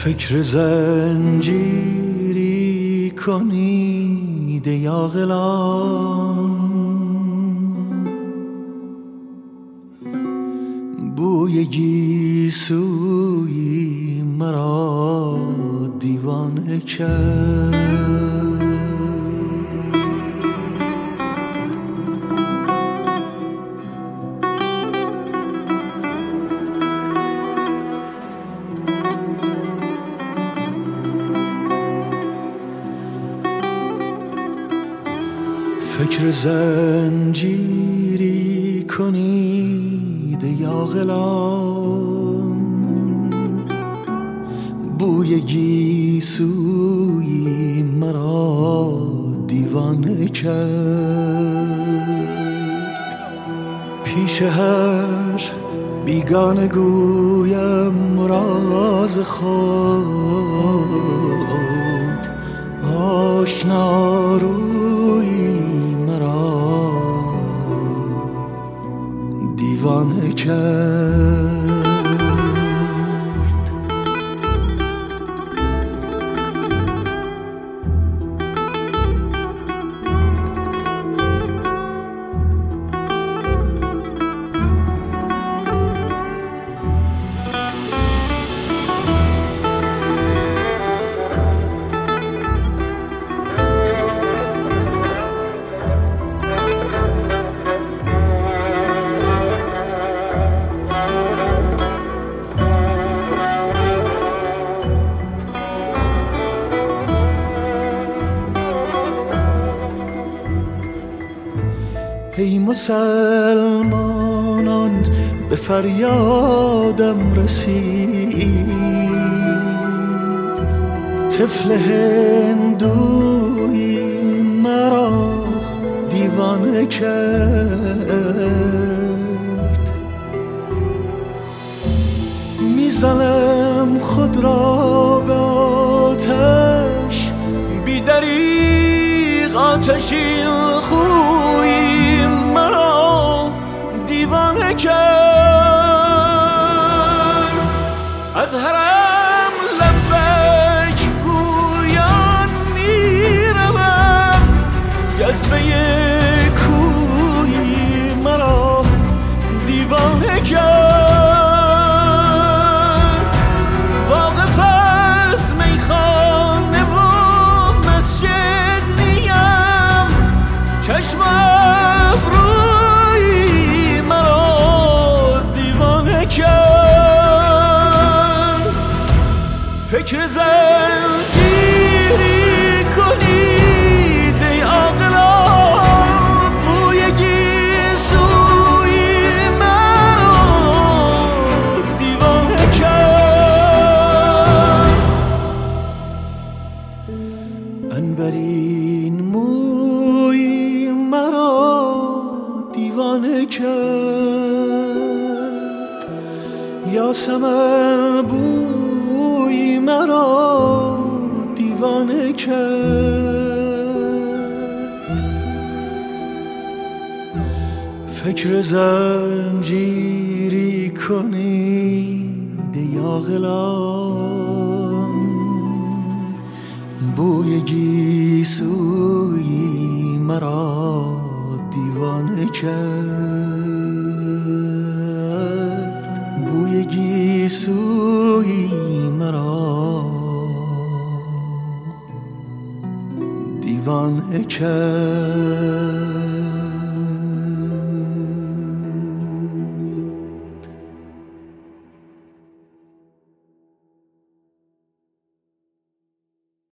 فکر زنجیری کنید ای عاقلان، بوی گیسویی مرا دیوانه کرد. فکر زنجیری کنید ای عاقلان، بوی گیسویی مرا دیوانه کرد. پیش هر بیگانه گویم راز خود، آشنا روی دیوانه کرد. ای مسلمانان به فریادم رسید، طفل هندویی مرا دیوانه کرد. میزنم خود را به آتش، بی دریغ آتشین خویی مرا دیوانه کرد. از حرم لبیک گویان میروم، جذبه کویی مرا دیوانه کرد. واقف از میخانه و مسجد نیم، چشم ابرویی مرا دیوانه کرد. فکر زنجیری کنید ای عاقلان، بوی گیسویی مرا دیوانه کرد. عنبرین مویی مرا دیوانه کرد. یاسمن بویی مرا دیوانه کرد. فکر زنجیری کنید ای عاقلان، بوی گیسویی مرا دیوانه کرد. بوی گیسویی مرا دیوانه کرد.